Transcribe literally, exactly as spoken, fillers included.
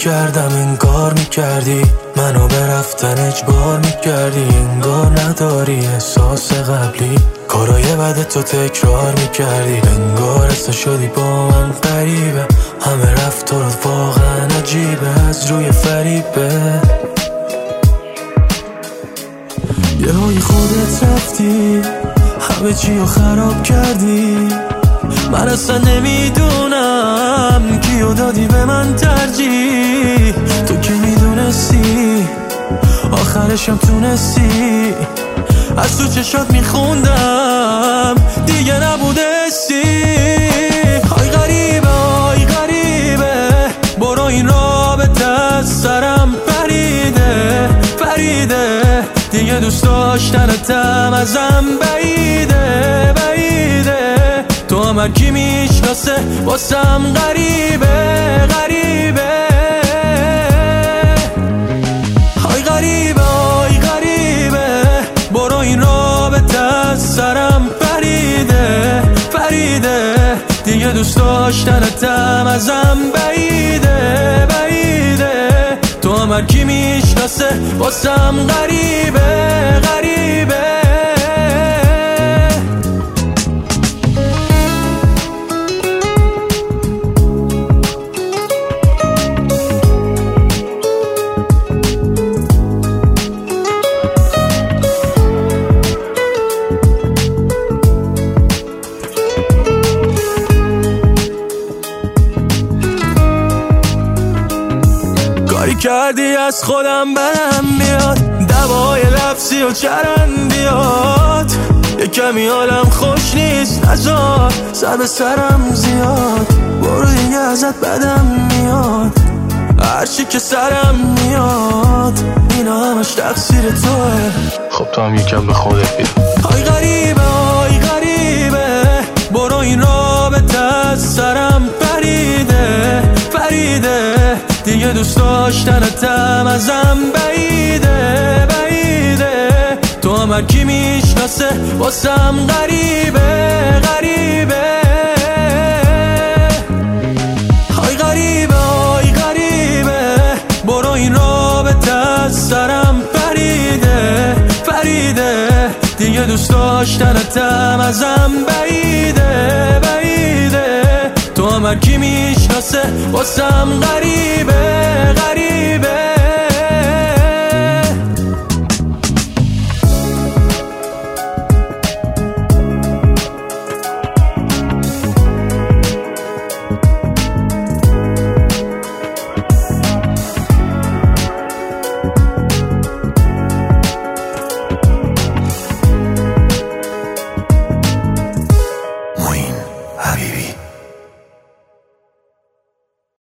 میکردم انگار میکردی منو به رفتن اجبار میکردی، انگار نداری احساس قبلی کارای بد تو تکرار میکردی، انگار اصلا شدی با من غریبه، همه رفتارات واقعا عجیبه از روی فریبه. یه های خودت رفتی همه چی رو خراب کردی، من اصلا نمیدونم کیو دادی به من ترجیح، تو که میدونستی آخرشم تونستی، از تو چشات میخوندم دیگه نبودستی. های غریبه های غریبه برو این رابطه از سرم پریده پریده، دیگه دوست داشتنتم ازم بعیده بعیده، تو هم هر کی میشناسه واسم غریبه غریبه. های غریبه های غریبه برو این رابطه از سرم پریده پریده، دیگه دوست داشتنتم ازم بعیده بعیده، تو هم هر کی میشناسه واسم غریبه غریبه. کاری کردی از خودم برم بیاد، دوای لفظی و چرندیات، یه کمی حالم خوش نیست نزار سر به سرم زیاد، برو دیگه ازت بدم میاد، هرچی که سرم میاد اینا همش تقصیر توه، خب تو هم یکم به خودت بیا. های غریبه های غریبه برو این رابطه از سرم پریده پریده، دیگه دوست داشتنتم ازم بعیده بعیده، تو هم هر کی میشناسه واسم غریبه غریبه. های غریبه های غریبه برو این رابطه از سرم پریده پریده، دیگه دوست داشتنتم ازم بعیده بعیده، تو هم هر کی میشناسه واسم غریبه غریبه.